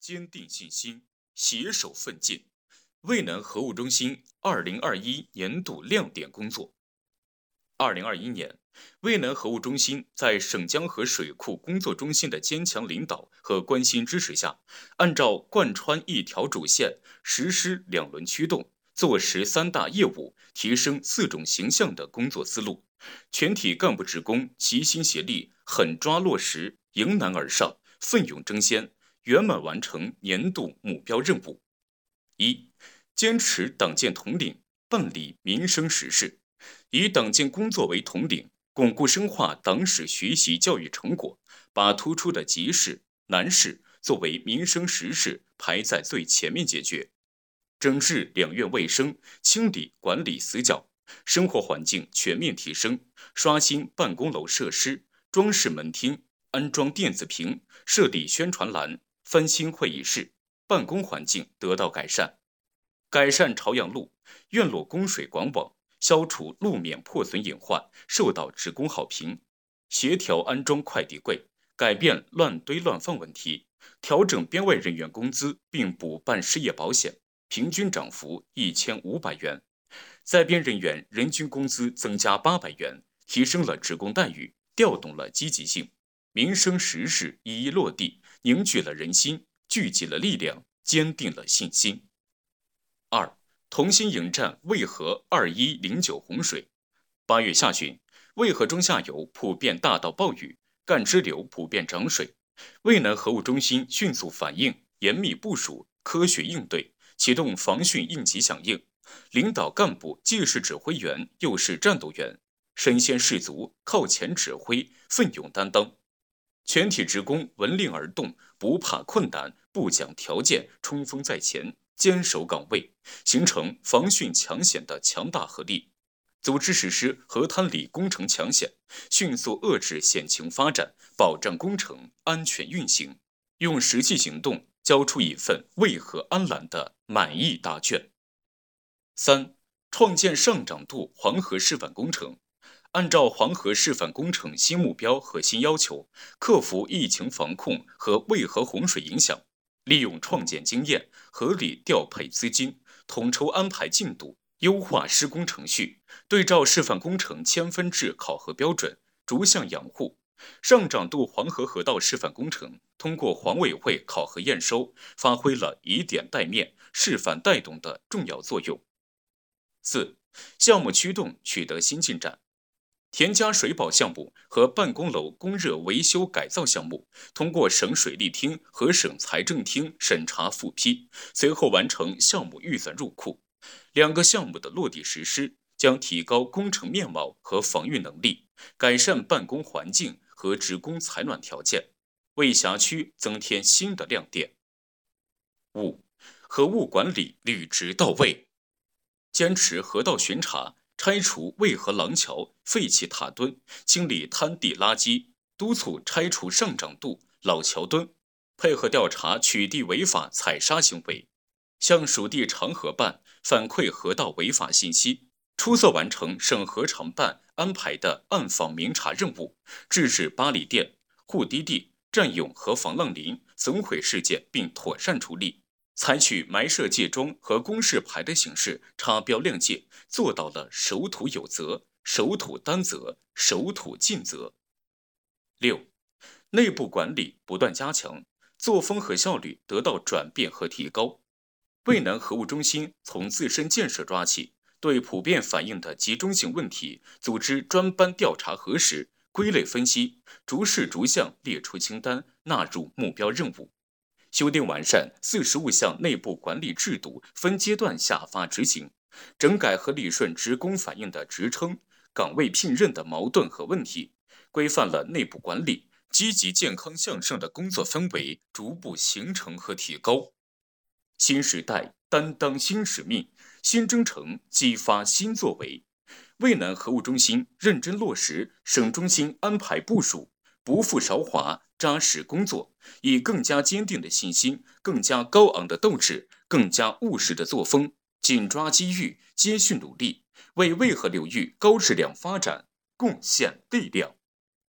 坚定信心，携手奋进。渭南河务中心2021年度亮点工作。2021年，渭南河务中心在省江河水库工作中心的坚强领导和关心支持下，按照贯穿一条主线，实施两轮驱动，做实三大业务，提升四种形象的工作思路，全体干部职工齐心协力，狠抓落实，迎难而上，奋勇争先，圆满完成年度目标任务。一、坚持党建统领，办理民生实事，以党建工作为统领，巩固深化党史学习教育成果，把突出的急事、难事作为民生实事排在最前面解决。整治两院卫生，清理管理死角，生活环境全面提升，刷新办公楼设施，装饰门厅，安装电子屏，设立宣传栏，翻新会议室，办公环境得到改善。改善朝阳路院落供水管网，消除路面破损隐患，受到职工好评。协调安装快递柜，改变乱堆乱放问题，调整编外人员工资并补办失业保险，平均涨幅1500元。在编人员人均工资增加800元，提升了职工待遇，调动了积极性。民生实事一一落地，凝聚了人心，聚集了力量，坚定了信心。二、同心迎战渭河2109洪水。8月下旬，渭河中下游普遍大到暴雨，干支流普遍涨水。渭南河务中心迅速反应，严密部署，科学应对，启动防汛应急响应。领导干部既是指挥员，又是战斗员，身先士卒，靠前指挥，奋勇担当。全体职工闻令而动，不怕困难，不讲条件，冲锋在前，坚守岗位，形成防汛抢险的强大合力。组织实施河滩里工程抢险，迅速遏制险情发展，保障工程安全运行，用实际行动交出一份渭河安澜的满意答卷。三、创建上涨度黄河示范工程。按照黄河示范工程新目标和新要求，克服疫情防控和渭河洪水影响，利用创建经验，合理调配资金，统筹安排进度，优化施工程序，对照示范工程千分制考核标准，逐项养护。上涨度黄河河道示范工程通过黄委会考核验收，发挥了以点带面、示范带动的重要作用。四、项目驱动取得新进展。田家水保项目和办公楼供热维修改造项目通过省水利厅和省财政厅审查复批，随后完成项目预算入库。两个项目的落地实施将提高工程面貌和防御能力，改善办公环境和职工采暖条件，为辖区增添新的亮点。五、河务管理履职到位，坚持河道巡查，拆除渭河廊桥、废弃塔墩，清理滩地垃圾，督促拆除上涨度老桥墩，配合调查取缔违法采砂行为，向属地长河办反馈河道违法信息，出色完成省河长办安排的暗访明察任务，制止八里店、护堤地占用和防浪林损毁事件并妥善处理。采取埋设界桩和公示牌的形式查标亮界，做到了守土有责、守土担责、守土尽责。六、内部管理不断加强，作风和效率得到转变和提高。渭南河务中心从自身建设抓起，对普遍反映的集中性问题组织专班调查核实，归类分析，逐事逐项列出清单，纳入目标任务。修订完善45项内部管理制度，分阶段下发执行，整改和理顺职工反映的职称、岗位聘任的矛盾和问题，规范了内部管理，积极健康向上的工作氛围逐步形成和提高。新时代担当新使命，新征程激发新作为。渭南河务中心认真落实省中心安排部署，不负韶华，扎实工作，以更加坚定的信心、更加高昂的斗志、更加务实的作风，紧抓机遇，接续努力，为渭河流域高质量发展贡献力量。